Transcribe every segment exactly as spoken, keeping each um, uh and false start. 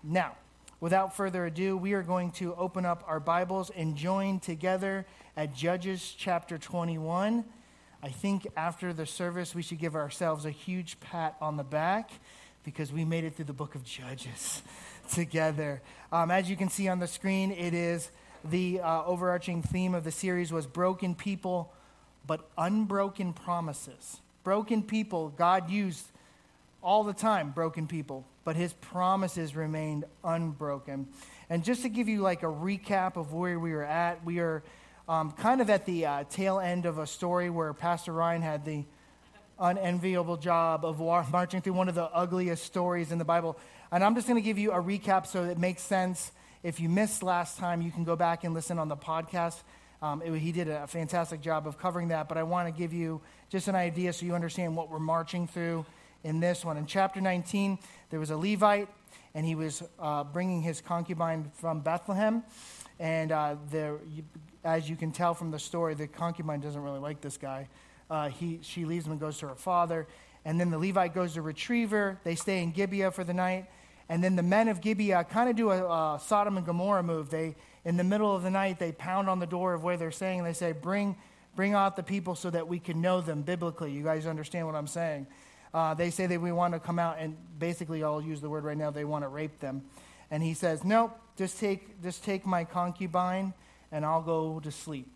Now, without further ado, we are going to open up our Bibles and join together at Judges chapter twenty-one. I think after the service, we should give ourselves a huge pat on the back because we made it through the book of Judges together. Um, as you can see on the screen, it is the uh, overarching theme of the series was broken people, but unbroken promises. Broken people, God used all the time, broken people, but his promises remained unbroken. And just to give you like a recap of where we were at, we are um, kind of at the uh, tail end of a story where Pastor Ryan had the unenviable job of war- marching through one of the ugliest stories in the Bible. And I'm just going to give you a recap so it makes sense. If you missed last time, you can go back and listen on the podcast. Um, it, he did a fantastic job of covering that, but I want to give you just an idea so you understand what we're marching through in this one. In chapter nineteen, there was a Levite, and he was uh, bringing his concubine from Bethlehem. And uh, there, you, as you can tell from the story, the concubine doesn't really like this guy. Uh, he, she leaves him and goes to her father. And then the Levite goes to retrieve her. They stay in Gibeah for the night. And then the men of Gibeah kind of do a, a Sodom and Gomorrah move. They, in the middle of the night, they pound on the door of where they're staying, and they say, bring, bring out the people so that we can know them biblically. You guys understand what I'm saying? Uh, they say that we want to come out, and basically I'll use the word right now, they want to rape them. And he says, nope, just take, just take my concubine, and I'll go to sleep.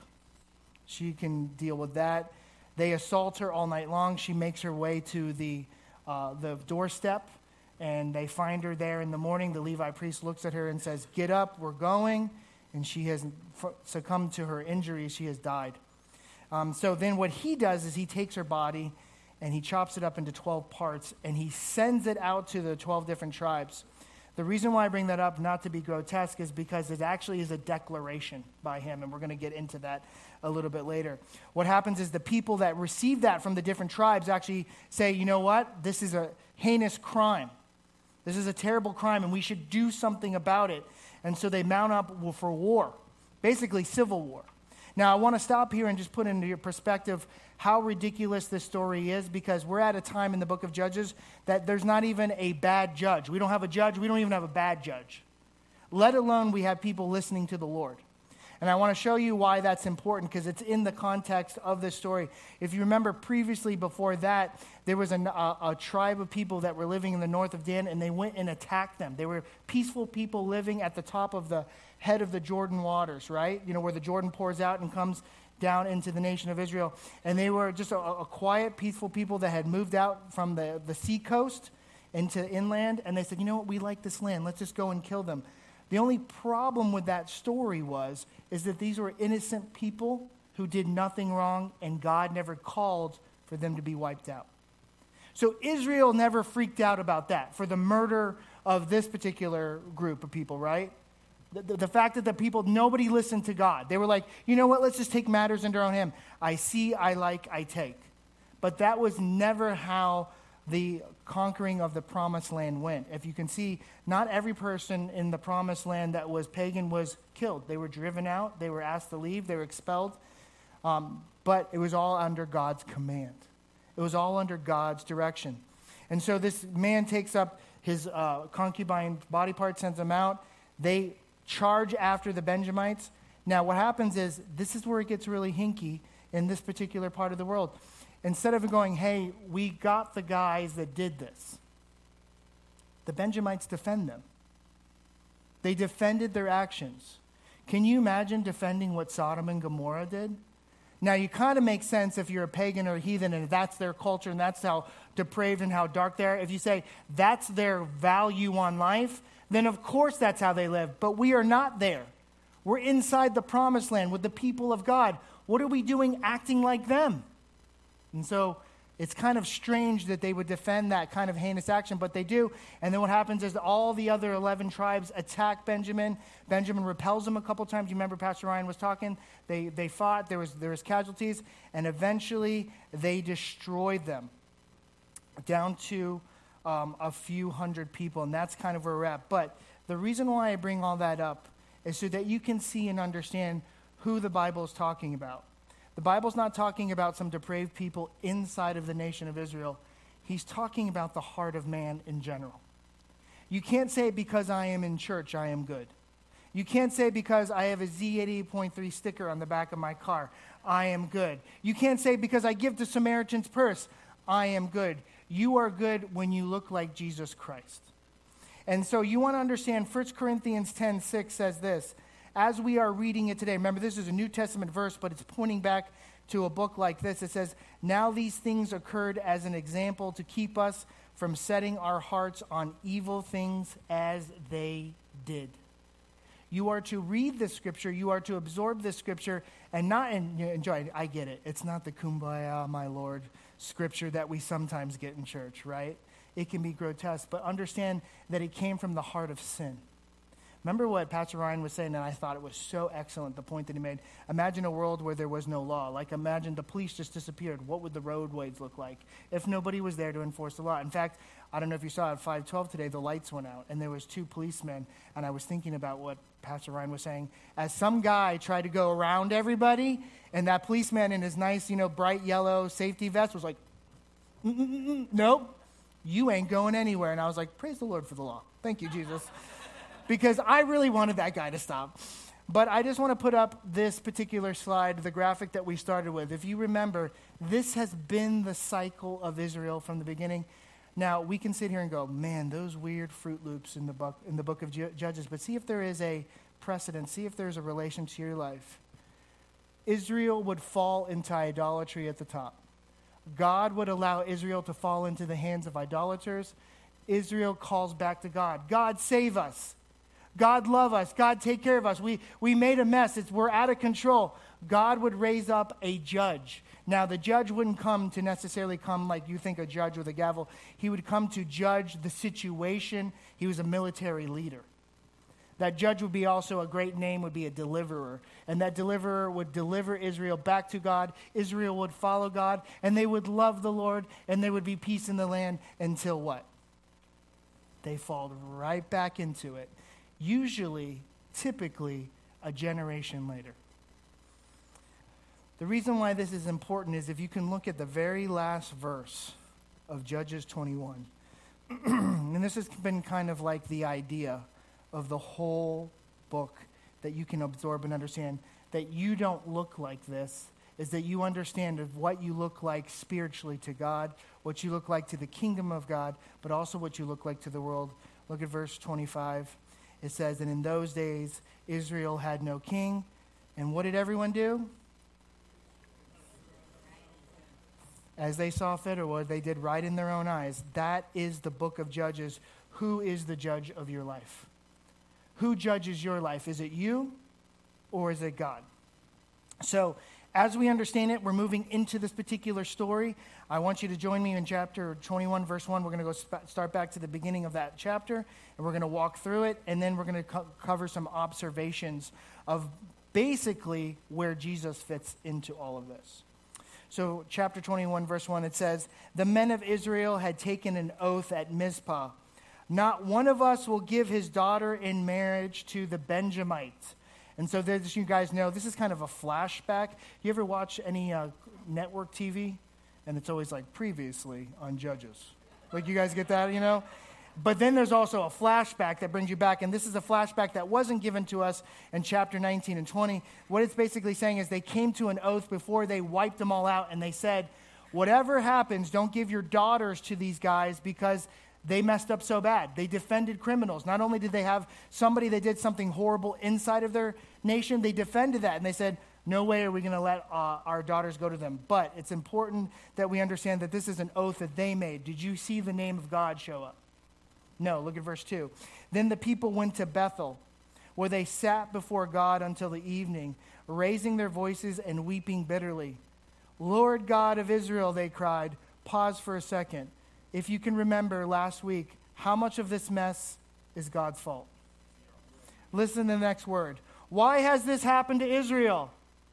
She can deal with that. They assault her all night long. She makes her way to the uh, the doorstep, and they find her there in the morning. The Levi priest looks at her and says, get up, we're going. And she has succumbed to her injuries. She has died. Um, so then what he does is he takes her body, and he chops it up into twelve parts, and he sends it out to the twelve different tribes. The reason why I bring that up, not to be grotesque, is because it actually is a declaration by him, and we're going to get into that a little bit later. What happens is the people that receive that from the different tribes actually say, you know what, this is a heinous crime. This is a terrible crime, and we should do something about it. And so they mount up for war, basically civil war. Now, I want to stop here and just put into your perspective how ridiculous this story is, because we're at a time in the book of Judges that there's not even a bad judge. We don't have a judge. We don't even have a bad judge, let alone we have people listening to the Lord. And I want to show you why that's important, because it's in the context of this story. If you remember previously before that, there was a, a, a tribe of people that were living in the north of Dan, and they went and attacked them. They were peaceful people living at the top of the head of the Jordan waters, right? You know, where the Jordan pours out and comes down into the nation of Israel. And they were just a, a quiet, peaceful people that had moved out from the, the sea coast into inland. And they said, you know what, we like this land. Let's just go and kill them. The only problem with that story was, is that these were innocent people who did nothing wrong, and God never called for them to be wiped out. So Israel never freaked out about that, for the murder of this particular group of people, right? The, the, the fact that the people, nobody listened to God. They were like, you know what, let's just take matters into our own hand. I see, I like, I take. But that was never how the conquering of the promised land went. If you can see, not every person in the promised land that was pagan was killed. They were driven out. They were asked to leave. They were expelled. Um, but it was all under God's command. It was all under God's direction. And so this man takes up his uh, concubine body part, sends them out. They charge after the Benjamites. Now what happens is, this is where it gets really hinky in this particular part of the world. Instead of going, hey, we got the guys that did this, the Benjamites defend them. They defended their actions. Can you imagine defending what Sodom and Gomorrah did? Now, you kind of make sense if you're a pagan or a heathen and that's their culture and that's how depraved and how dark they are. If you say that's their value on life, then of course that's how they live. But we are not there. We're inside the promised land with the people of God. What are we doing acting like them? And so it's kind of strange that they would defend that kind of heinous action, but they do. And then what happens is all the other eleven tribes attack Benjamin. Benjamin repels them a couple times. You remember Pastor Ryan was talking. They they fought. There was there was casualties, and eventually they destroyed them down to um, a few hundred people, and that's kind of where we're at. But the reason why I bring all that up is so that you can see and understand who the Bible is talking about. The Bible's not talking about some depraved people inside of the nation of Israel. He's talking about the heart of man in general. You can't say because I am in church, I am good. You can't say because I have a Z eighty-eight point three sticker on the back of my car, I am good. You can't say because I give to Samaritan's Purse, I am good. You are good when you look like Jesus Christ. And so you want to understand First Corinthians ten six says this, as we are reading it today. Remember, this is a New Testament verse, but it's pointing back to a book like this. It says, now these things occurred as an example to keep us from setting our hearts on evil things as they did. You are to read this scripture, you are to absorb this scripture, and not and, you know, enjoy it. I get it. It's not the kumbaya, my Lord, scripture that we sometimes get in church, right? It can be grotesque, but understand that it came from the heart of sin. Remember what Pastor Ryan was saying, and I thought it was so excellent, the point that he made. Imagine a world where there was no law. Like, imagine the police just disappeared. What would the roadways look like if nobody was there to enforce the law? In fact, I don't know if you saw at five twelve today, the lights went out, and there was two policemen, and I was thinking about what Pastor Ryan was saying. As some guy tried to go around everybody, and that policeman in his nice, you know, bright yellow safety vest was like, Mm-mm-mm-mm. nope, you ain't going anywhere. And I was like, praise the Lord for the law. Thank you, Jesus. Because I really wanted that guy to stop. But I just want to put up this particular slide, the graphic that we started with. If you remember, this has been the cycle of Israel from the beginning. Now, we can sit here and go, man, those weird Fruit Loops in the book, in the book of Judges. But see if there is a precedent. See if there's a relation to your life. Israel would fall into idolatry at the top. God would allow Israel to fall into the hands of idolaters. Israel calls back to God. God, save us. God, love us. God, take care of us. We, we made a mess. It's, we're out of control. God would raise up a judge. Now, the judge wouldn't come to necessarily come like you think a judge with a gavel. He would come to judge the situation. He was a military leader. That judge would be also a great name, would be a deliverer. And that deliverer would deliver Israel back to God. Israel would follow God, and they would love the Lord, and there would be peace in the land until what? They fall right back into it. Usually, typically, a generation later. The reason why this is important is if you can look at the very last verse of Judges twenty-one. And this has been kind of like the idea of the whole book that you can absorb and understand. That you don't look like this is that you understand of what you look like spiritually to God, what you look like to the kingdom of God, but also what you look like to the world. Look at verse twenty-five. It says, and in those days, Israel had no king. And what did everyone do? As they saw fit, or what they did right in their own eyes. That is the book of Judges. Who is the judge of your life? Who judges your life? Is it you or is it God? So, as we understand it, we're moving into this particular story. I want you to join me in chapter twenty-one, verse one. We're going to go sp- start back to the beginning of that chapter, and we're going to walk through it, and then we're going to co- cover some observations of basically where Jesus fits into all of this. So, chapter twenty-one, verse one, it says, the men of Israel had taken an oath at Mizpah. Not one of us will give his daughter in marriage to the Benjamites. And so as you guys know, this is kind of a flashback. You ever watch any uh, network T V? And it's always like previously on Judges. Like you guys get that, you know? But then there's also a flashback that brings you back. And this is a flashback that wasn't given to us in chapter nineteen and twenty. What it's basically saying is they came to an oath before they wiped them all out. And they said, whatever happens, don't give your daughters to these guys because they messed up so bad. They defended criminals. Not only did they have somebody that did something horrible inside of their nation, they defended that. And they said, no way are we going to let uh, our daughters go to them. But it's important that we understand that this is an oath that they made. Did you see the name of God show up? No, look at verse two. Then the people went to Bethel, where they sat before God until the evening, raising their voices and weeping bitterly. Lord God of Israel, they cried. Pause for a second. If you can remember last week, how much of this mess is God's fault? Listen to the next word. Why has this happened to Israel?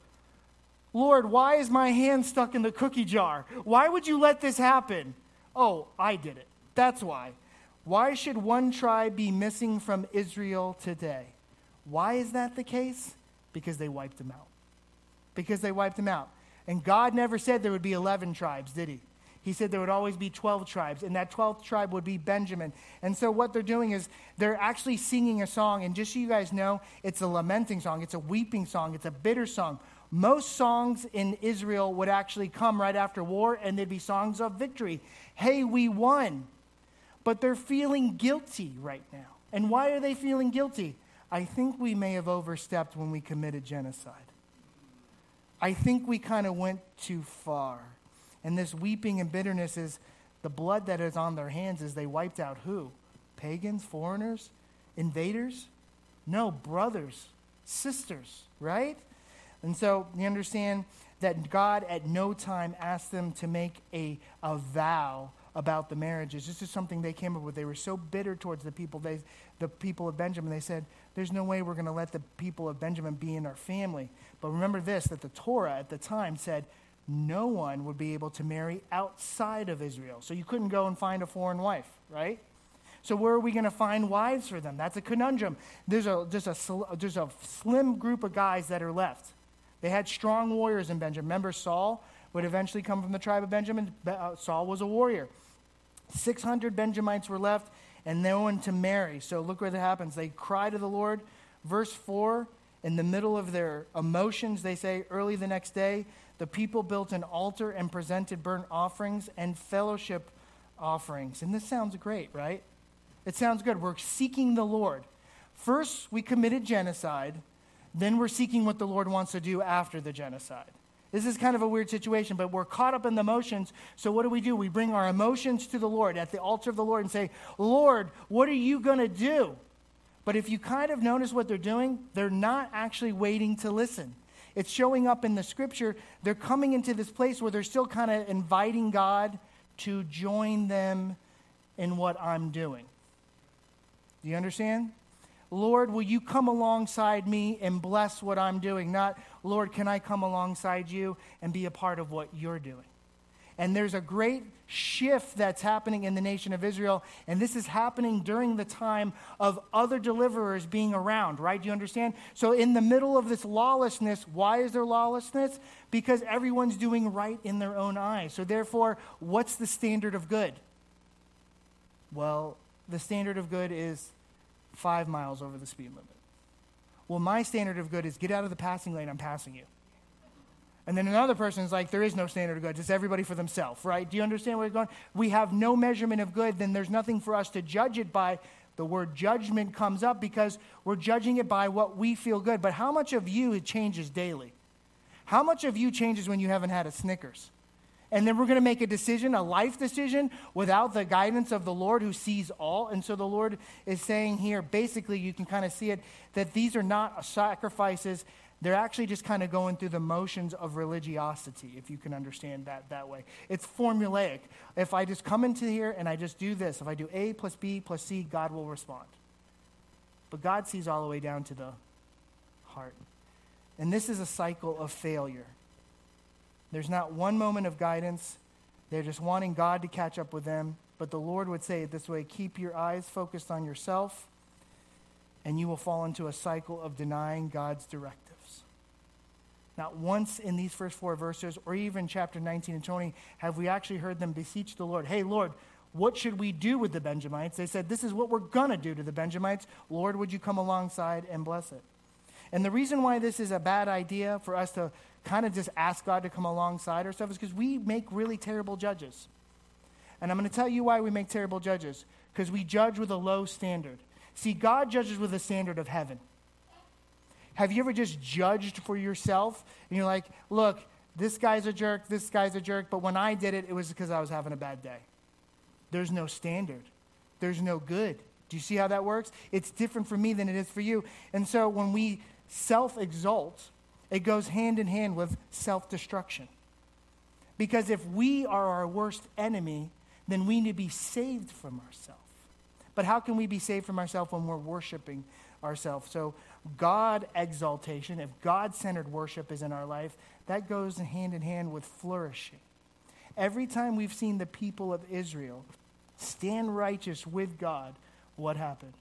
Lord, why is my hand stuck in the cookie jar? Why would you let this happen? Oh, I did it. That's why. Why should one tribe be missing from Israel today? Why is that the case? Because they wiped them out. Because they wiped them out. And God never said there would be eleven tribes, did he? He said there would always be twelve tribes, and that twelfth tribe would be Benjamin. And so what they're doing is they're actually singing a song, and just so you guys know, it's a lamenting song, it's a weeping song, it's a bitter song. Most songs in Israel would actually come right after war, and they'd be songs of victory. Hey, we won. But they're feeling guilty right now. And why are they feeling guilty? I think we may have overstepped when we committed genocide. I think we kind of went too far. And this weeping and bitterness is the blood that is on their hands as they wiped out who? Pagans, foreigners, invaders? No, brothers, sisters, right? And so you understand that God at no time asked them to make a, a vow about the marriages. This is something they came up with. They were so bitter towards the people, they, the people of Benjamin. They said, there's no way we're going to let the people of Benjamin be in our family. But remember this, that the Torah at the time said no one would be able to marry outside of Israel. So you couldn't go and find a foreign wife, right? So where are we going to find wives for them? That's a conundrum. There's a, just a, there's a slim group of guys that are left. They had strong warriors in Benjamin. Remember, Saul would eventually come from the tribe of Benjamin. Uh, Saul was a warrior. six hundred Benjamites were left and no one to marry. So look what happens. They cry to the Lord. Verse four, in the middle of their emotions, they say, early the next day, the people built an altar and presented burnt offerings and fellowship offerings. And this sounds great, right? It sounds good. We're seeking the Lord. First, we committed genocide. Then we're seeking what the Lord wants to do after the genocide. This is kind of a weird situation, but we're caught up in the emotions. So what do we do? We bring our emotions to the Lord at the altar of the Lord and say, Lord, what are you going to do? But if you kind of notice what they're doing, they're not actually waiting to listen. It's showing up in the scripture. They're coming into this place where they're still kind of inviting God to join them in what I'm doing. Do you understand? Lord, will you come alongside me and bless what I'm doing? Not, Lord, can I come alongside you and be a part of what you're doing? And there's a great shift that's happening in the nation of Israel, and this is happening during the time of other deliverers being around, right? Do you understand? So in the middle of this lawlessness, why is there lawlessness? Because everyone's doing right in their own eyes. So therefore, what's the standard of good? Well, the standard of good is five miles over the speed limit. Well, my standard of good is get out of the passing lane, I'm passing you. And then another person is like, there is no standard of good, it's everybody for themselves, right? Do you understand where it's going? We have no measurement of good, then there's nothing for us to judge it by. The word judgment comes up because we're judging it by what we feel good. But how much of you it changes daily? How much of you changes when you haven't had a Snickers? And then we're going to make a decision, a life decision, without the guidance of the Lord who sees all. And so the Lord is saying here, basically, you can kind of see it, that these are not sacrifices. They're actually just kind of going through the motions of religiosity, if you can understand that that way. It's formulaic. If I just come into here and I just do this, if I do A plus B plus C, God will respond. But God sees all the way down to the heart. And this is a cycle of failure. There's not one moment of guidance. They're just wanting God to catch up with them. But the Lord would say it this way, keep your eyes focused on yourself, and you will fall into a cycle of denying God's directives. Not once in these first four verses, or even chapter nineteen and twenty, have we actually heard them beseech the Lord, hey, Lord, what should we do with the Benjamites? They said, this is what we're going to do to the Benjamites. Lord, would you come alongside and bless it? And the reason why this is a bad idea for us to kind of just ask God to come alongside our stuff is because we make really terrible judges. And I'm going to tell you why we make terrible judges. Because we judge with a low standard. See, God judges with a standard of heaven. Have you ever just judged for yourself? And you're like, look, this guy's a jerk, this guy's a jerk, but when I did it, it was because I was having a bad day. There's no standard. There's no good. Do you see how that works? It's different for me than it is for you. And so when we self-exalt, it goes hand in hand with self-destruction. Because if we are our worst enemy, then we need to be saved from ourselves. But how can we be saved from ourselves when we're worshiping ourselves? So God exaltation, if God-centered worship is in our life, that goes hand in hand with flourishing. Every time we've seen the people of Israel stand righteous with God, what happened?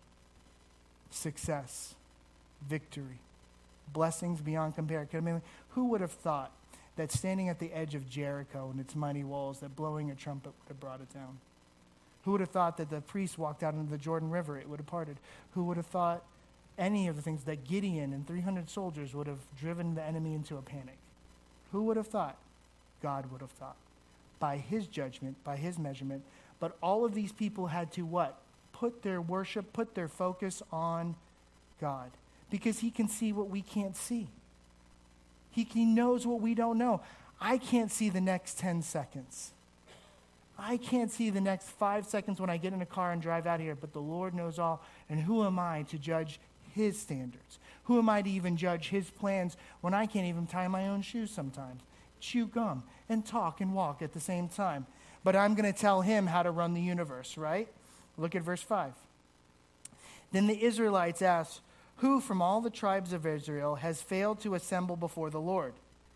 Success, victory, blessings beyond compare. I mean, who would have thought that standing at the edge of Jericho and its mighty walls, that blowing a trumpet would have brought it down? Who would have thought that the priest walked out into the Jordan River, it would have parted? Who would have thought any of the things that Gideon and three hundred soldiers would have driven the enemy into a panic? Who would have thought? God would have thought. By his judgment, by his measurement. But all of these people had to what? Put their worship, put their focus on God. Because he can see what we can't see. He, he knows what we don't know. I can't see the next ten seconds. I can't see the next five seconds when I get in a car and drive out here, but the Lord knows all. And who am I to judge his standards? Who am I to even judge his plans when I can't even tie my own shoes sometimes? Chew gum and talk and walk at the same time. But I'm going to tell him how to run the universe, right? Look at verse five. Then the Israelites asked, who from all the tribes of Israel has failed to assemble before the Lord?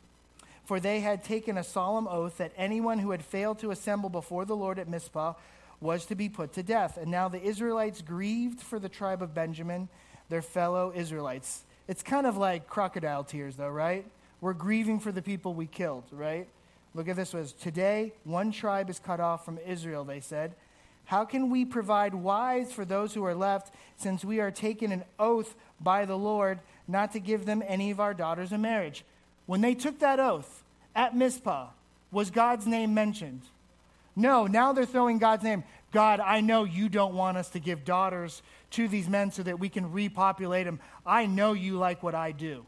For they had taken a solemn oath that anyone who had failed to assemble before the Lord at Mizpah was to be put to death. And now the Israelites grieved for the tribe of Benjamin, their fellow Israelites. It's kind of like crocodile tears, though, right? We're grieving for the people we killed, right? Look at this. Was today one tribe is cut off from Israel, they said. How can we provide wives for those who are left, since we are taking an oath by the Lord not to give them any of our daughters in marriage? When they took that oath at Mizpah, was God's name mentioned? No, now they're throwing God's name. God, I know you don't want us to give daughters to these men so that we can repopulate them. I know you like what I do.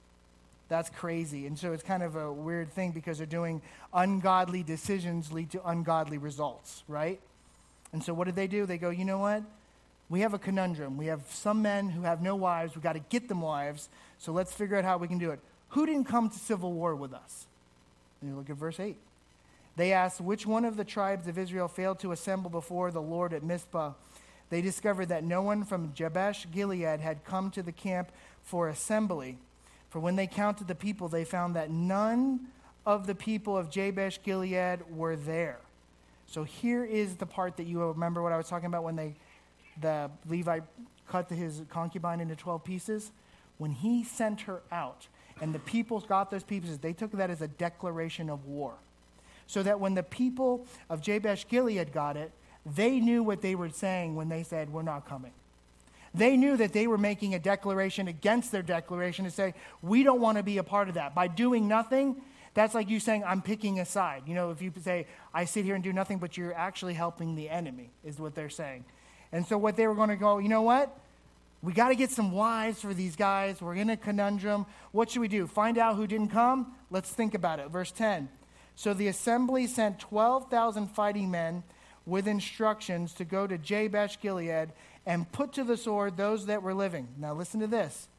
That's crazy. And so it's kind of a weird thing because they're doing ungodly decisions lead to ungodly results, right? And so what did they do? They go, you know what? We have a conundrum. We have some men who have no wives. We've got to get them wives. So let's figure out how we can do it. Who didn't come to civil war with us? And you look at verse eight. They asked, which one of the tribes of Israel failed to assemble before the Lord at Mizpah? They discovered that no one from Jabesh Gilead had come to the camp for assembly. For when they counted the people, they found that none of the people of Jabesh Gilead were there. So here is the part that you remember what I was talking about when they, the Levite cut his concubine into twelve pieces. When he sent her out and the people got those pieces, they took that as a declaration of war. So that when the people of Jabesh Gilead got it, they knew what they were saying when they said, we're not coming. They knew that they were making a declaration against their declaration to say, we don't want to be a part of that. By doing nothing, that's like you saying, I'm picking a side. You know, if you say, I sit here and do nothing, but you're actually helping the enemy, is what they're saying. And so what they were going to go, you know what? We got to get some wives for these guys. We're in a conundrum. What should we do? Find out who didn't come? Let's think about it. Verse ten. So the assembly sent twelve thousand fighting men with instructions to go to Jabesh Gilead and put to the sword those that were living. Now listen to this.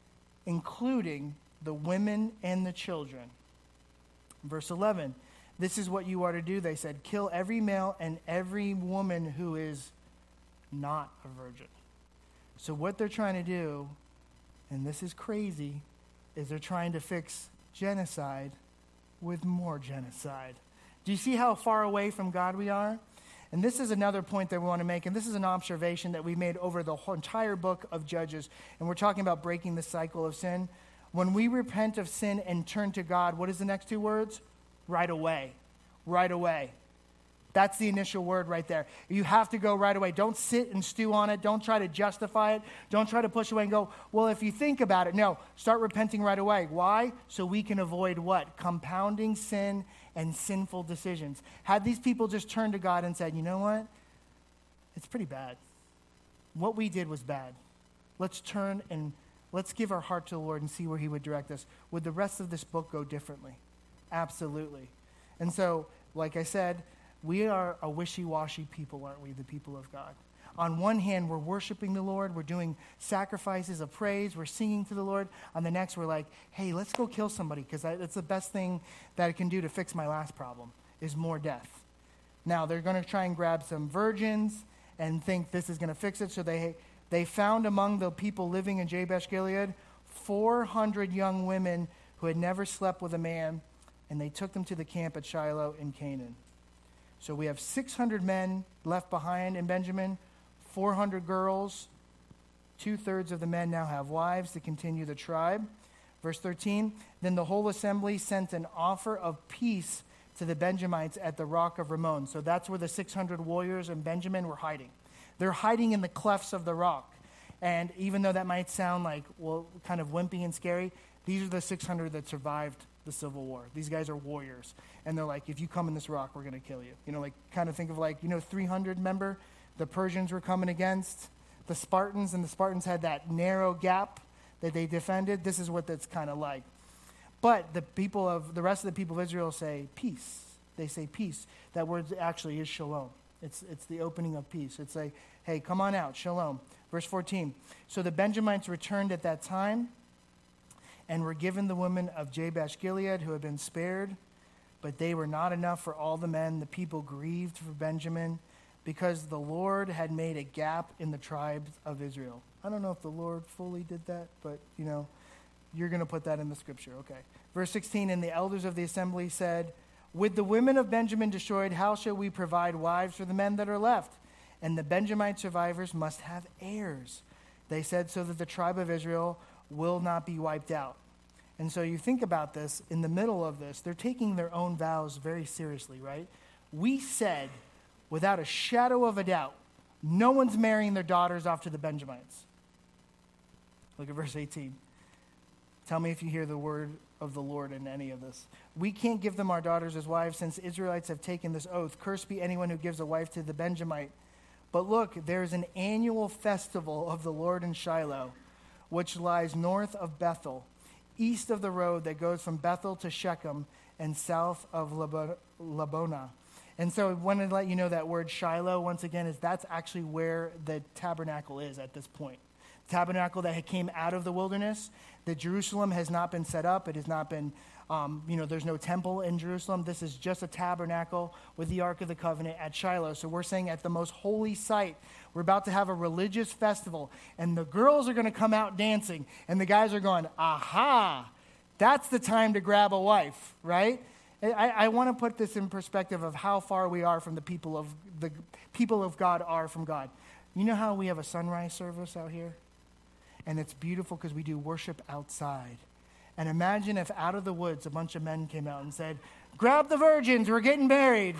Including the women and the children. Verse eleven. This is what you are to do, they said. Kill every male and every woman who is not a virgin. So what they're trying to do, and this is crazy, is they're trying to fix genocide with more genocide. Do you see how far away from God we are? And this is another point that we want to make, and this is an observation that we made over the whole entire book of Judges, and we're talking about breaking the cycle of sin. When we repent of sin and turn to God, what is the next two words? Right away. Right away. That's the initial word right there. You have to go right away. Don't sit and stew on it. Don't try to justify it. Don't try to push away and go, well, if you think about it. No, start repenting right away. Why? So we can avoid what? Compounding sin and sinful decisions. Had these people just turned to God and said, you know what? It's pretty bad. What we did was bad. Let's turn and let's give our heart to the Lord and see where he would direct us. Would the rest of this book go differently? Absolutely. And so, like I said, we are a wishy-washy people, aren't we, the people of God? On one hand, we're worshiping the Lord. We're doing sacrifices of praise. We're singing to the Lord. On the next, we're like, hey, let's go kill somebody because that's the best thing that I can do to fix my last problem is more death. Now, they're going to try and grab some virgins and think this is going to fix it. So they, they found among the people living in Jabesh Gilead four hundred young women who had never slept with a man, and they took them to the camp at Shiloh in Canaan. So we have six hundred men left behind in Benjamin, four hundred girls. Two-thirds of the men now have wives to continue the tribe. Verse thirteen, then the whole assembly sent an offer of peace to the Benjamites at the rock of Rimmon. So that's where the six hundred warriors in Benjamin were hiding. They're hiding in the clefts of the rock. And even though that might sound like, well, kind of wimpy and scary, these are the six hundred that survived the Civil War. These guys are warriors. And they're like, if you come in this rock, we're going to kill you. You know, like, kind of think of like, you know, three hundred, remember? The Persians were coming against the Spartans, and the Spartans had that narrow gap that they defended. This is what that's kind of like. But the people of, the rest of the people of Israel say peace. They say peace. That word actually is shalom. It's, it's the opening of peace. It's like, hey, come on out, shalom. Verse fourteen, so the Benjamites returned at that time and were given the women of Jabesh Gilead who had been spared, but they were not enough for all the men. The people grieved for Benjamin because the Lord had made a gap in the tribes of Israel. I don't know if the Lord fully did that, but, you know, you're going to put that in the scripture. Okay. Verse sixteen, and the elders of the assembly said, with the women of Benjamin destroyed, how shall we provide wives for the men that are left? And the Benjamite survivors must have heirs. They said, so that the tribe of Israel will not be wiped out. And so you think about this, in the middle of this, they're taking their own vows very seriously, right? We said, without a shadow of a doubt, no one's marrying their daughters off to the Benjamites. Look at verse eighteen. Tell me if you hear the word of the Lord in any of this. We can't give them our daughters as wives, since Israelites have taken this oath. Cursed be anyone who gives a wife to the Benjamite. But look, there is an annual festival of the Lord in Shiloh, which lies north of Bethel, east of the road that goes from Bethel to Shechem, and south of Labonah. And so I wanted to let you know that word Shiloh, once again, is that's actually where the tabernacle is at this point. The tabernacle that came out of the wilderness, that Jerusalem has not been set up. It has not been, um, you know, there's no temple in Jerusalem. This is just a tabernacle with the Ark of the Covenant at Shiloh. So we're saying at the most holy site, we're about to have a religious festival, and the girls are going to come out dancing, and the guys are going, aha, that's the time to grab a wife, right? I, I want to put this in perspective of how far we are from the people of the people of God are from God. You know how we have a sunrise service out here? And it's beautiful because we do worship outside. And imagine if out of the woods a bunch of men came out and said, grab the virgins, we're getting married.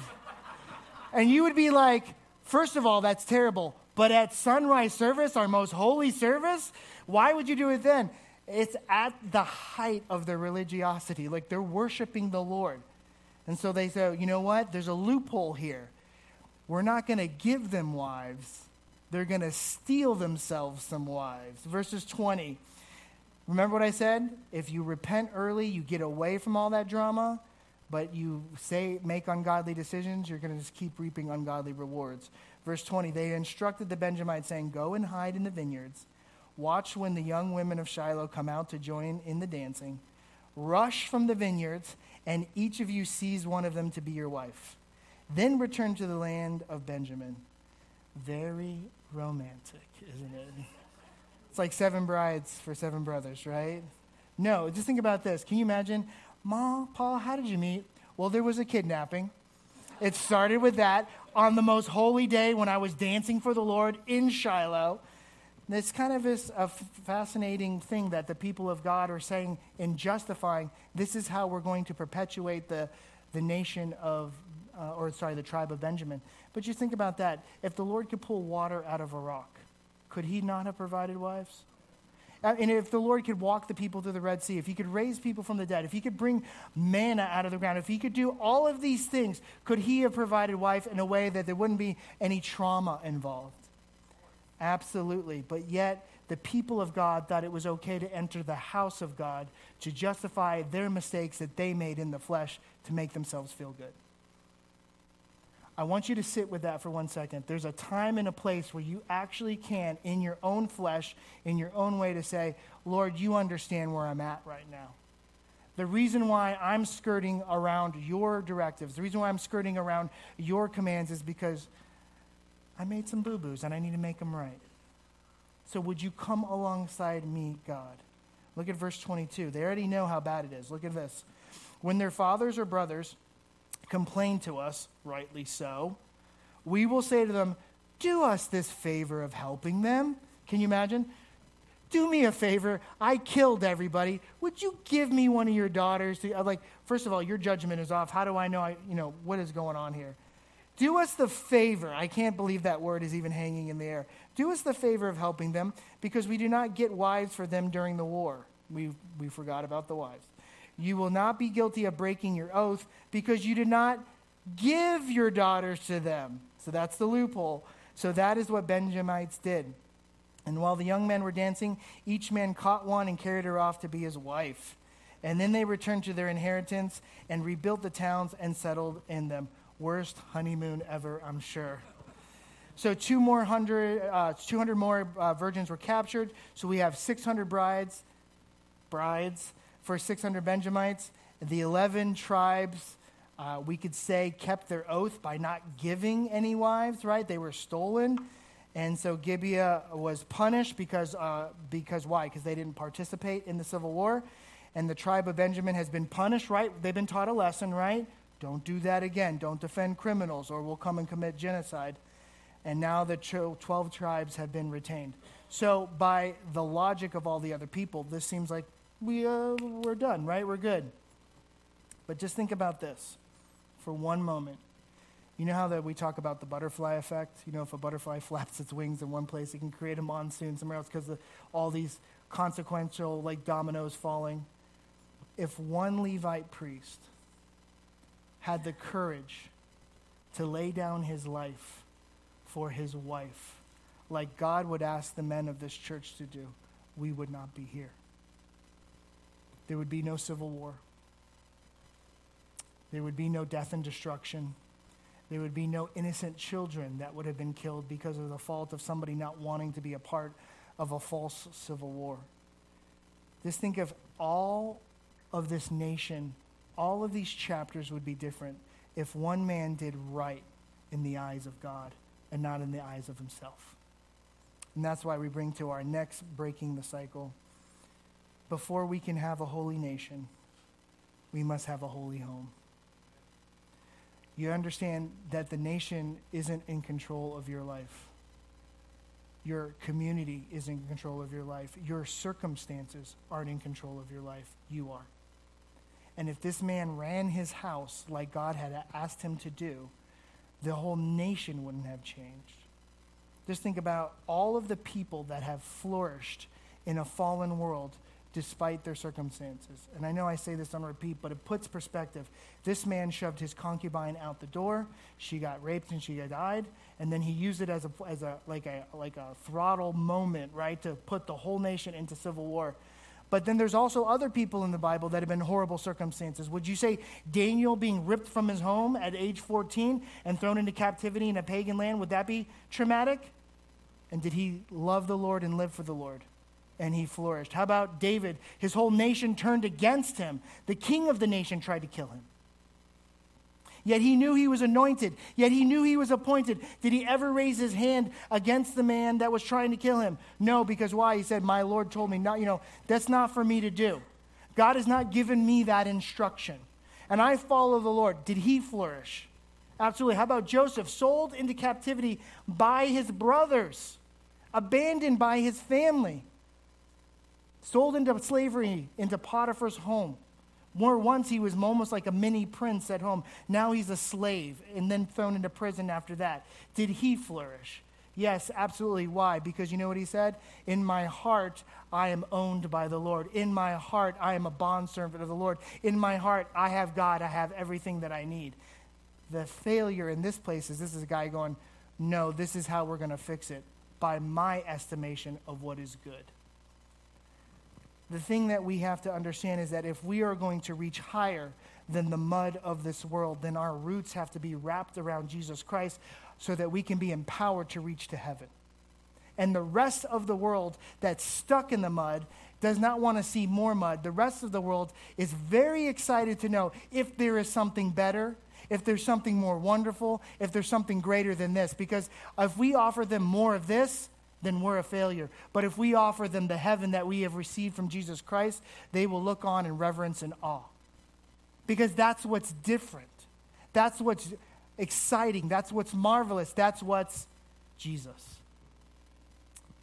And you would be like, first of all, that's terrible. But at sunrise service, our most holy service, why would you do it then? It's at the height of their religiosity. Like, they're worshiping the Lord. And so they say, you know what? There's a loophole here. We're not going to give them wives. They're going to steal themselves some wives. Verses twenty. Remember what I said? If you repent early, you get away from all that drama, but you say make ungodly decisions, you're going to just keep reaping ungodly rewards. Verse twenty, they instructed the Benjamites, saying, go and hide in the vineyards. Watch when the young women of Shiloh come out to join in the dancing. Rush from the vineyards, and each of you seize one of them to be your wife. Then return to the land of Benjamin. Very romantic, isn't it? It's like seven brides for seven brothers, right? No, just think about this. Can you imagine? Ma, Pa, how did you meet? Well, there was a kidnapping. It started with that on the most holy day when I was dancing for the Lord in Shiloh. It's kind of this, a fascinating thing that the people of God are saying in justifying, this is how we're going to perpetuate the, the nation of, uh, or sorry, the tribe of Benjamin. But just think about that. If the Lord could pull water out of a rock, could he not have provided wives? And if the Lord could walk the people through the Red Sea, if he could raise people from the dead, if he could bring manna out of the ground, if he could do all of these things, could he have provided wife in a way that there wouldn't be any trauma involved? Absolutely. But yet, the people of God thought it was okay to enter the house of God to justify their mistakes that they made in the flesh to make themselves feel good. I want you to sit with that for one second. There's a time and a place where you actually can, in your own flesh, in your own way, to say, Lord, you understand where I'm at right now. The reason why I'm skirting around your directives, the reason why I'm skirting around your commands is because I made some boo-boos and I need to make them right. So would you come alongside me, God? Look at verse twenty-two. They already know how bad it is. Look at this. When their fathers or brothers complain to us, rightly so, we will say to them, do us this favor of helping them. Can you imagine? do me a favor. I killed everybody. Would you give me one of your daughters? To, like, first of all, your judgment is off. How do I know, I, you know, what is going on here? Do us the favor. I can't believe that word is even hanging in the air. Do us the favor of helping them because we do not get wives for them during the war. We, we forgot about the wives. You will not be guilty of breaking your oath because you did not give your daughters to them. So that's the loophole. So that is what Benjamites did. And while the young men were dancing, each man caught one and carried her off to be his wife. And then they returned to their inheritance and rebuilt the towns and settled in them. Worst honeymoon ever, I'm sure. So two more hundred, uh, two hundred more uh, virgins were captured. So we have six hundred brides, brides for six hundred Benjamites. The eleven tribes, uh, we could say, kept their oath by not giving any wives, right? They were stolen. And so Gibeah was punished because, uh, because why? Because they didn't participate in the civil war. And the tribe of Benjamin has been punished, right? They've been taught a lesson, right? Don't do that again. Don't defend criminals or we'll come and commit genocide. And now the twelve tribes have been retained. So by the logic of all the other people, this seems like we, uh, we're done, right? We're good. But just think about this for one moment. You know how that we talk about the butterfly effect? You know, if a butterfly flaps its wings in one place, it can create a monsoon somewhere else because of all these consequential, like, dominoes falling. If one Levite priest had the courage to lay down his life for his wife, like God would ask the men of this church to do, we would not be here. There would be no civil war. There would be no death and destruction. There would be no innocent children that would have been killed because of the fault of somebody not wanting to be a part of a false civil war. Just think of all of this nation, all of these chapters would be different if one man did right in the eyes of God and not in the eyes of himself. And that's why we bring to our next breaking the cycle. Before we can have a holy nation, we must have a holy home. You understand that the nation isn't in control of your life. Your community is in control of your life. Your circumstances aren't in control of your life. You are. And if this man ran his house like God had asked him to do, the whole nation wouldn't have changed. Just think about all of the people that have flourished in a fallen world despite their circumstances. And I know I say this on repeat, but it puts perspective. This man shoved his concubine out the door. She got raped and she died. And then he used it as a as a like a like a throttle moment, right, to put the whole nation into civil war. But then there's also other people in the Bible that have been horrible circumstances. Would you say Daniel being ripped from his home at age fourteen and thrown into captivity in a pagan land, would that be traumatic? And did he love the Lord and live for the Lord? And he flourished. How about David? His whole nation turned against him. The king of the nation tried to kill him. Yet he knew he was anointed. Yet he knew he was appointed. Did he ever raise his hand against the man that was trying to kill him? No, because why? He said, my Lord told me, not, you know, that's not for me to do. God has not given me that instruction. And I follow the Lord. Did he flourish? Absolutely. How about Joseph? Sold into captivity by his brothers. Abandoned by his family. Sold into slavery, into Potiphar's home. Where once he was almost like a mini prince at home. Now he's a slave and then thrown into prison after that. Did he flourish? Yes, absolutely. Why? Because you know what he said? In my heart, I am owned by the Lord. In my heart, I am a bondservant of the Lord. In my heart, I have God. I have everything that I need. The failure in this place is this is a guy going, no, this is how we're going to fix it by my estimation of what is good. The thing that we have to understand is that if we are going to reach higher than the mud of this world, then our roots have to be wrapped around Jesus Christ so that we can be empowered to reach to heaven. And the rest of the world that's stuck in the mud does not want to see more mud. The rest of the world is very excited to know if there is something better, if there's something more wonderful, if there's something greater than this. Because if we offer them more of this, then we're a failure. But if we offer them the heaven that we have received from Jesus Christ, they will look on in reverence and awe. Because that's what's different. That's what's exciting. That's what's marvelous. That's what's Jesus.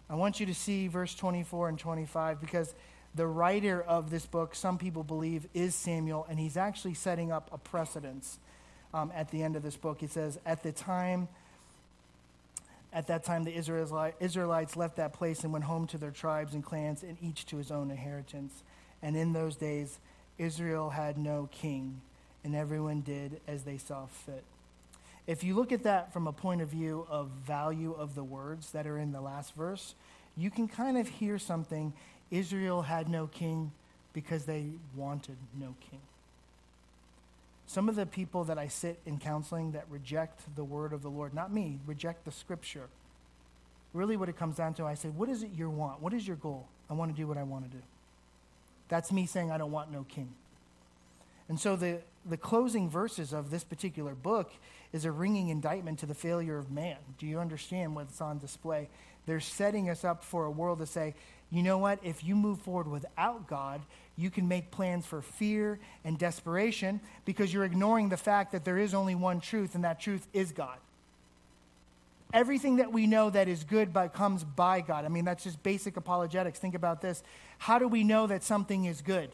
I want you to see verse twenty-four and twenty-five, because the writer of this book, some people believe, is Samuel, and he's actually setting up a precedence um, at the end of this book. It says, at the time, at that time the Israelites left that place and went home to their tribes and clans, and each to his own inheritance. And in those days, Israel had no king, and everyone did as they saw fit. If you look at that from a point of view of value of the words that are in the last verse, you can kind of hear something. Israel had no king because they wanted no king. Some of the people that I sit in counseling that reject the word of the Lord, not me, reject the scripture. Really what it comes down to, I say, what is it you want? What is your goal? I want to do what I want to do. That's me saying I don't want no king. And so the, the closing verses of this particular book is a ringing indictment to the failure of man. Do you understand what's on display? They're setting us up for a world to say, you know what? If you move forward without God, you can make plans for fear and desperation because you're ignoring the fact that there is only one truth, and that truth is God. Everything that we know that is good by, comes by God. I mean, that's just basic apologetics. Think about this. How do we know that something is good?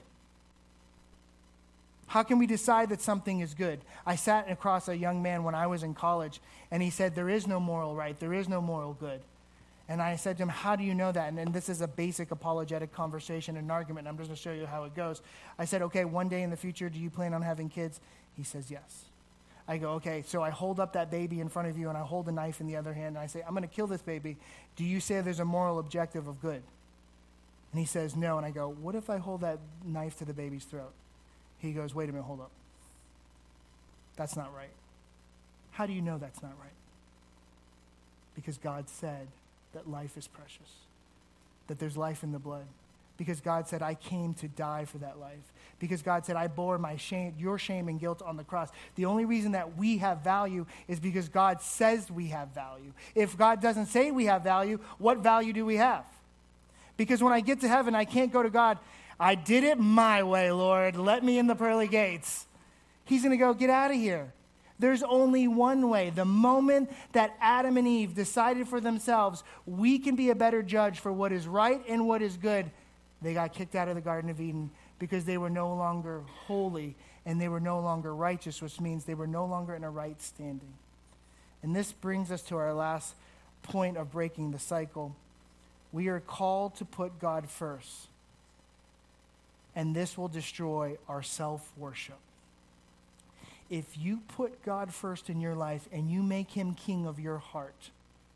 How can we decide that something is good? I sat across a young man when I was in college, and he said, there is no moral right. There is no moral good. And I said to him, how do you know that? And, and this is a basic apologetic conversation and argument, and I'm just going to show you how it goes. I said, okay, one day in the future, do you plan on having kids? He says, yes. I go, okay, so I hold up that baby in front of you, and I hold a knife in the other hand, and I say, I'm going to kill this baby. Do you say there's a moral objective of good? And he says, no. And I go, what if I hold that knife to the baby's throat? He goes, wait a minute, hold up. That's not right. How do you know that's not right? Because God said that life is precious, that there's life in the blood. Because God said, I came to die for that life. Because God said, I bore my shame, your shame and guilt on the cross. The only reason that we have value is because God says we have value. If God doesn't say we have value, what value do we have? Because when I get to heaven, I can't go to God, I did it my way, Lord. Let me in the pearly gates. He's going to go, get out of here. There's only one way. The moment that Adam and Eve decided for themselves, we can be a better judge for what is right and what is good, they got kicked out of the Garden of Eden because they were no longer holy and they were no longer righteous, which means they were no longer in a right standing. And this brings us to our last point of breaking the cycle. We are called to put God first. And this will destroy our self-worship. If you put God first in your life and you make him king of your heart,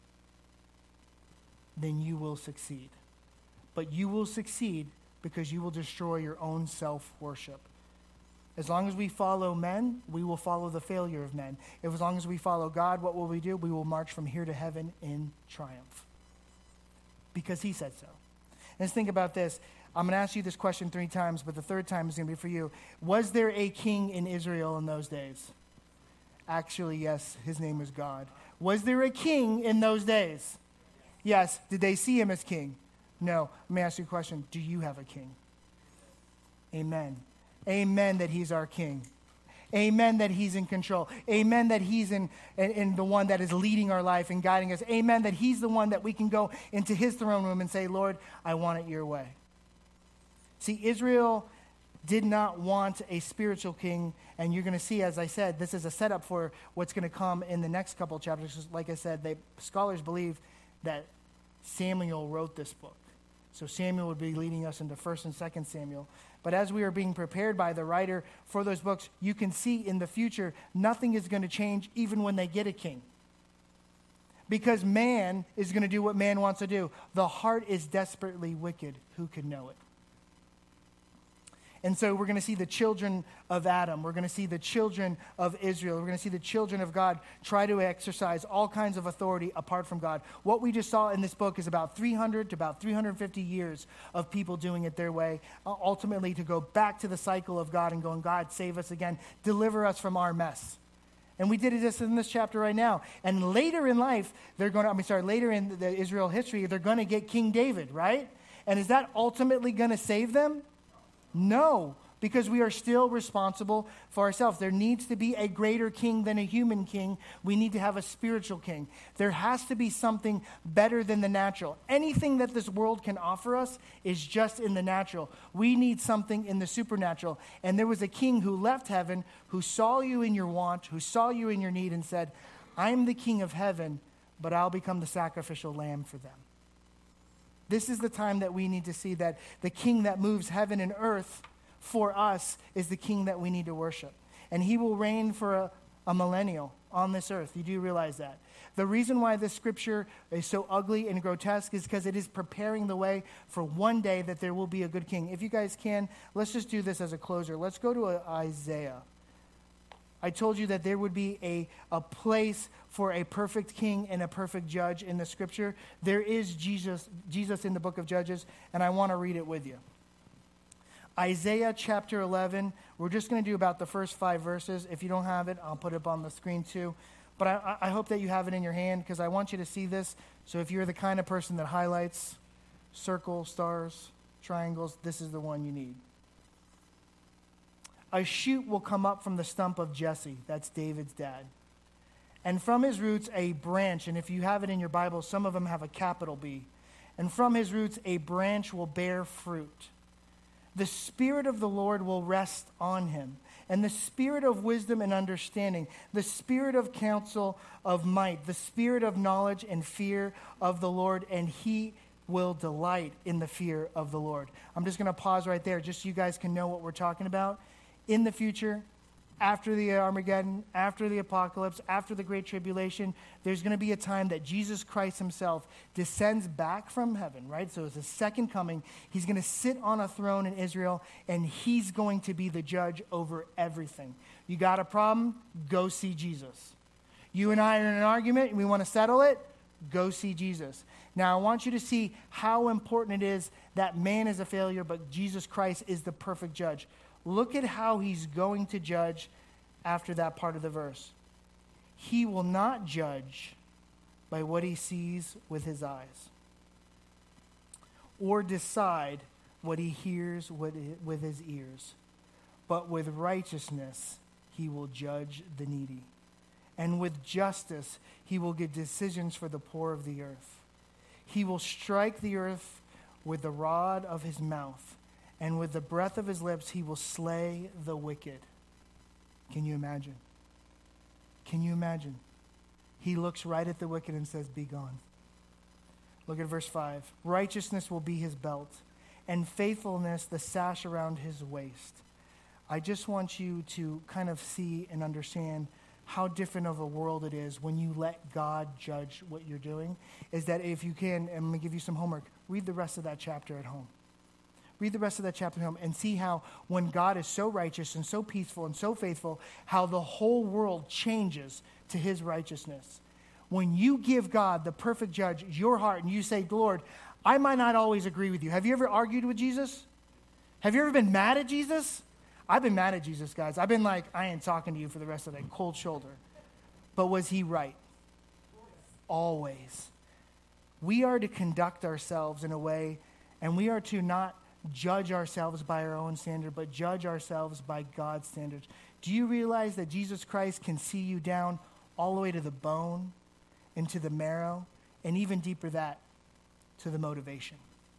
then you will succeed. But you will succeed because you will destroy your own self-worship. As long as we follow men, we will follow the failure of men. If as long as we follow God, what will we do? We will march from here to heaven in triumph. Because he said so. Let's think about this. I'm going to ask you this question three times, but the third time is going to be for you. Was there a king in Israel in those days? Actually, yes, his name was God. Was there a king in those days? Yes. Did they see him as king? No. Let me ask you a question. Do you have a king? Amen. Amen that he's our king. Amen that he's in control. Amen that he's in, in, in the one that is leading our life and guiding us. Amen that he's the one that we can go into his throne room and say, Lord, I want it your way. See, Israel did not want a spiritual king, and you're going to see, as I said, this is a setup for what's going to come in the next couple of chapters. Like I said, they, scholars believe that Samuel wrote this book. So Samuel would be leading us into First and Second Samuel. But as we are being prepared by the writer for those books, you can see in the future, nothing is going to change even when they get a king. Because man is going to do what man wants to do. The heart is desperately wicked. Who could know it? And so we're going to see the children of Adam. We're going to see the children of Israel. We're going to see the children of God try to exercise all kinds of authority apart from God. What we just saw in this book is about three hundred to about three hundred fifty years of people doing it their way, uh, ultimately to go back to the cycle of God and going, God, save us again. Deliver us from our mess. And we did this in this chapter right now. And later in life, they're going to, I mean, sorry, later in the Israel history, they're going to get King David, right? And is that ultimately going to save them? No, because we are still responsible for ourselves. There needs to be a greater king than a human king. We need to have a spiritual king. There has to be something better than the natural. Anything that this world can offer us is just in the natural. We need something in the supernatural. And there was a king who left heaven, who saw you in your want, who saw you in your need, and said, I'm the king of heaven, but I'll become the sacrificial lamb for them. This is the time that we need to see that the king that moves heaven and earth for us is the king that we need to worship. And he will reign for a, a millennial on this earth. You do realize that. The reason why this scripture is so ugly and grotesque is because it is preparing the way for one day that there will be a good king. If you guys can, let's just do this as a closer. Let's go to a, Isaiah. I told you that there would be a, a place for a perfect king and a perfect judge in the scripture. There is Jesus, Jesus in the book of Judges, and I want to read it with you. Isaiah chapter eleven, we're just going to do about the first five verses. If you don't have it, I'll put it up on the screen too. But I, I hope that you have it in your hand because I want you to see this. So if you're the kind of person that highlights, circle, stars, triangles, this is the one you need. A shoot will come up from the stump of Jesse. That's David's dad. And from his roots, a branch. And if you have it in your Bible, some of them have a capital B. And from his roots, a branch will bear fruit. The Spirit of the Lord will rest on him, and the Spirit of wisdom and understanding, the Spirit of counsel of might, the Spirit of knowledge and fear of the Lord, and he will delight in the fear of the Lord. I'm just going to pause right there just so you guys can know what we're talking about. In the future, after the Armageddon, after the apocalypse, after the Great Tribulation, there's going to be a time that Jesus Christ himself descends back from heaven, right? So it's a second coming. He's going to sit on a throne in Israel, and he's going to be the judge over everything. You got a problem? Go see Jesus. You and I are in an argument, and we want to settle it? Go see Jesus. Now, I want you to see how important it is that man is a failure, but Jesus Christ is the perfect judge. Look at how he's going to judge after that part of the verse. He will not judge by what he sees with his eyes, or decide what he hears with his ears, but with righteousness he will judge the needy, and with justice he will give decisions for the poor of the earth. He will strike the earth with the rod of his mouth, and with the breath of his lips, he will slay the wicked. Can you imagine? Can you imagine? He looks right at the wicked and says, be gone. Look at verse five. Righteousness will be his belt, and faithfulness the sash around his waist. I just want you to kind of see and understand how different of a world it is when you let God judge what you're doing. Is that if you can, and I'm going to give you some homework, read the rest of that chapter at home. Read the rest of that chapter home and see how when God is so righteous and so peaceful and so faithful, how the whole world changes to his righteousness. When you give God, the perfect judge, your heart, and you say, Lord, I might not always agree with you. Have you ever argued with Jesus? Have you ever been mad at Jesus? I've been mad at Jesus, guys. I've been like, I ain't talking to you for the rest of the day, cold shoulder. But was he right? Always. We are to conduct ourselves in a way, and we are to not judge ourselves by our own standard, but judge ourselves by God's standards. Do you realize that Jesus Christ can see you down all the way to the bone, into the marrow, and even deeper that, to the motivation?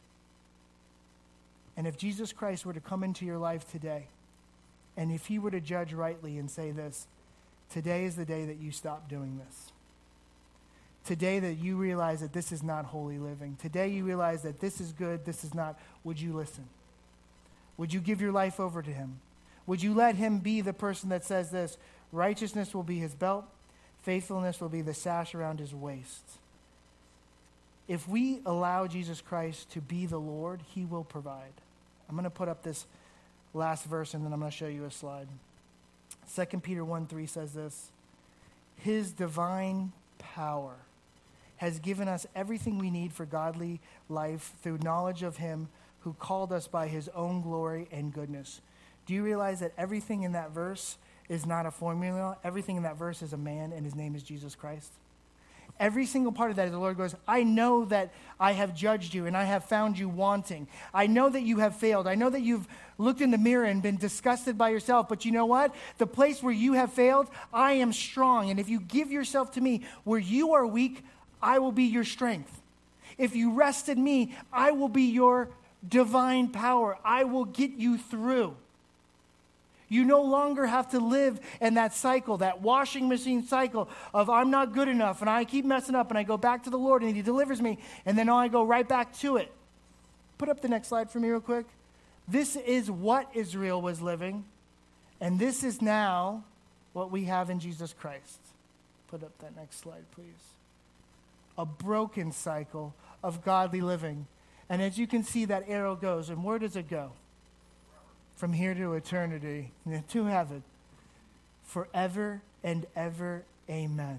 And if Jesus Christ were to come into your life today, and if he were to judge rightly and say this, today is the day that you stop doing this. Today that you realize that this is not holy living. Today you realize that this is good, this is not. Would you listen? Would you give your life over to him? Would you let him be the person that says this? Righteousness will be his belt. Faithfulness will be the sash around his waist. If we allow Jesus Christ to be the Lord, he will provide. I'm going to put up this last verse and then I'm going to show you a slide. Second Peter one three says this. His divine power has given us everything we need for godly life through knowledge of him who called us by his own glory and goodness. Do you realize that everything in that verse is not a formula? Everything in that verse is a man, and his name is Jesus Christ. Every single part of that, the Lord goes, I know that I have judged you and I have found you wanting. I know that you have failed. I know that you've looked in the mirror and been disgusted by yourself. But you know what? The place where you have failed, I am strong. And if you give yourself to me, where you are weak, I will be your strength. If you rest in me, I will be your divine power. I will get you through. You no longer have to live in that cycle, that washing machine cycle of I'm not good enough and I keep messing up and I go back to the Lord and he delivers me and then I go right back to it. Put up the next slide for me real quick. This is what Israel was living, and this is now what we have in Jesus Christ. Put up that next slide, please. A broken cycle of godly living. And as you can see, that arrow goes, and where does it go? From here to eternity, to heaven, forever and ever, amen.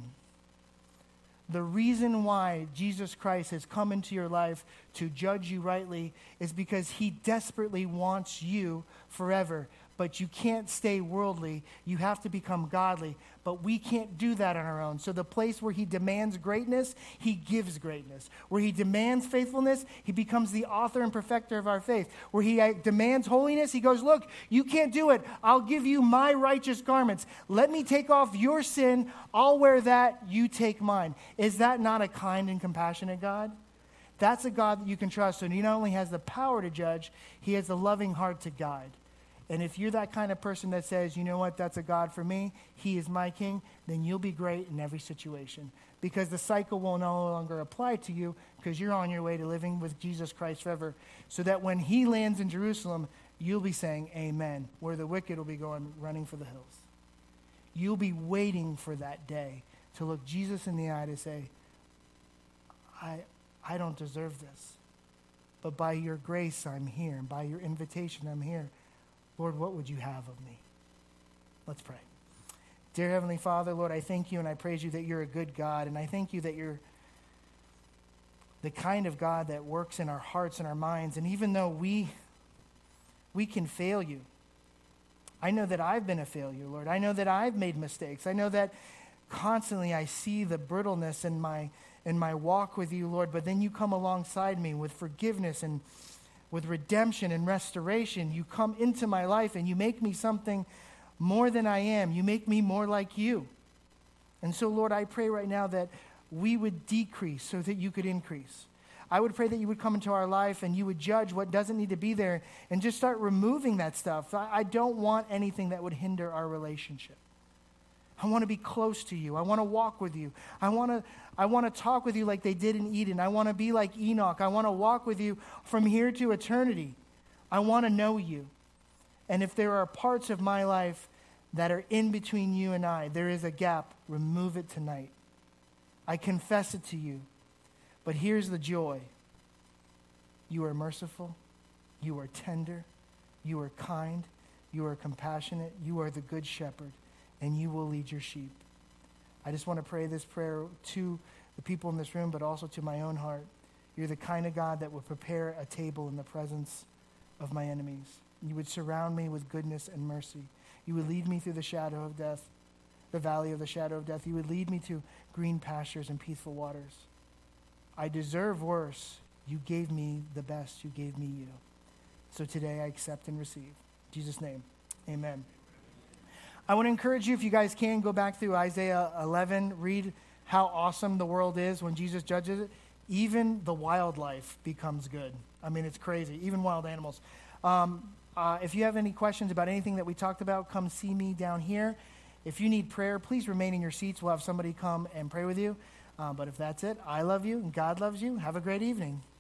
The reason why Jesus Christ has come into your life to judge you rightly is because he desperately wants you forever. But you can't stay worldly. You have to become godly. But we can't do that on our own. So the place where he demands greatness, he gives greatness. Where he demands faithfulness, he becomes the author and perfecter of our faith. Where he demands holiness, he goes, look, you can't do it. I'll give you my righteous garments. Let me take off your sin. I'll wear that. You take mine. Is that not a kind and compassionate God? That's a God that you can trust. And he not only has the power to judge, he has the loving heart to guide. And if you're that kind of person that says, you know what, that's a God for me, he is my king, then you'll be great in every situation. Because the cycle will no longer apply to you because you're on your way to living with Jesus Christ forever. So that when he lands in Jerusalem, you'll be saying amen, where the wicked will be going running for the hills. You'll be waiting for that day to look Jesus in the eye to say, I, I don't deserve this. But by your grace, I'm here. And by your invitation, I'm here. Lord, what would you have of me? Let's pray. Dear Heavenly Father, Lord, I thank you and I praise you that you're a good God. And I thank you that you're the kind of God that works in our hearts and our minds. And even though we, we can fail you, I know that I've been a failure, Lord. I know that I've made mistakes. I know that constantly I see the brittleness in my, in my walk with you, Lord. But then you come alongside me with forgiveness and with redemption and restoration. You come into my life and you make me something more than I am. You make me more like you. And so, Lord, I pray right now that we would decrease so that you could increase. I would pray that you would come into our life and you would judge what doesn't need to be there and just start removing that stuff. I, I don't want anything that would hinder our relationship. I want to be close to you. I want to walk with you. I want to I want to talk with you like they did in Eden. I want to be like Enoch. I want to walk with you from here to eternity. I want to know you. And if there are parts of my life that are in between you and I, there is a gap, remove it tonight. I confess it to you. But here's the joy. You are merciful. You are tender. You are kind. You are compassionate. You are the good shepherd. And you will lead your sheep. I just want to pray this prayer to the people in this room, but also to my own heart. You're the kind of God that would prepare a table in the presence of my enemies. You would surround me with goodness and mercy. You would lead me through the shadow of death, the valley of the shadow of death. You would lead me to green pastures and peaceful waters. I deserve worse. You gave me the best. You gave me you. So today I accept and receive. In Jesus' name, amen. I want to encourage you, if you guys can, go back through Isaiah eleven, read how awesome the world is when Jesus judges it. Even the wildlife becomes good. I mean, it's crazy, even wild animals. Um, uh, if you have any questions about anything that we talked about, come see me down here. If you need prayer, please remain in your seats. We'll have somebody come and pray with you. Uh, but if that's it, I love you and God loves you. Have a great evening.